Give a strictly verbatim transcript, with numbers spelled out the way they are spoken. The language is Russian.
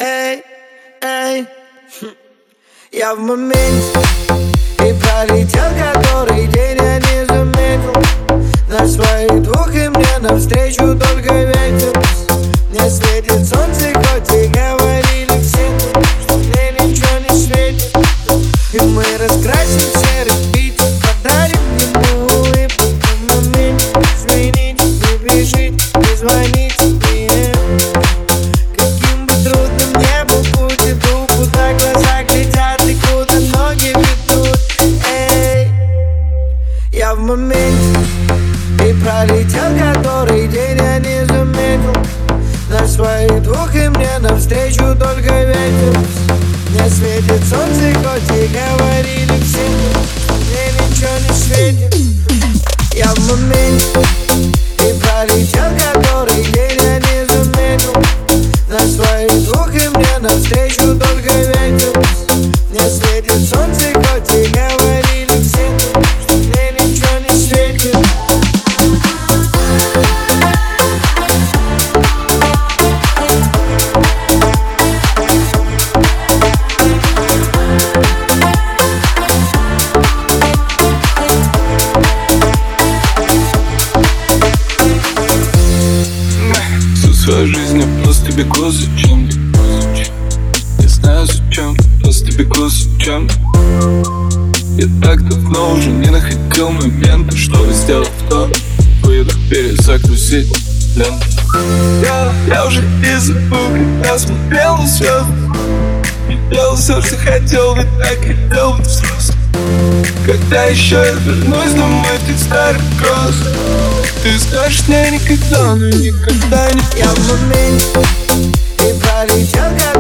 Эй, эй, я в моменте и пролетел который день, я не заметил. На своих двух и мне навстречу только ветер. Мне светит солнце, хоть и говорили все, что мне ничего не светит. И мы раскрасим серый Питер, подарим ему улыбку. В моменте извините, не бежите, не звоните. Каким бы трудным не был путь, иду, куда глаза глядят и куда ноги ведут. Эй, я в моменте и пролетел который день, я не заметил. На своих двух и мне навстречу только ветер. Мне светит солнце, хоть и говорили все, что мне ничего не светит. Я в моменте и пролетел который день, я не заметил. На своих двух и мне навстречу только ветер. Мне светит солнце, хоть и говорили все, что мне ничего не светит. Своя жизнь, я просто бегу зачем. Не знаю зачем, просто бегу зачем. Я так давно уже не находил момента, чтобы сделать то, выдох, перезагрузить ленту. Я, я уже и забыл, когда смотрел на звезды. И делал все, что хотел, ведь так хотел быть взрослым. Когда еще я вернусь домой, ты старый кросс. Ты скажешь мне никогда, но никогда не. Я в моменте и пролетел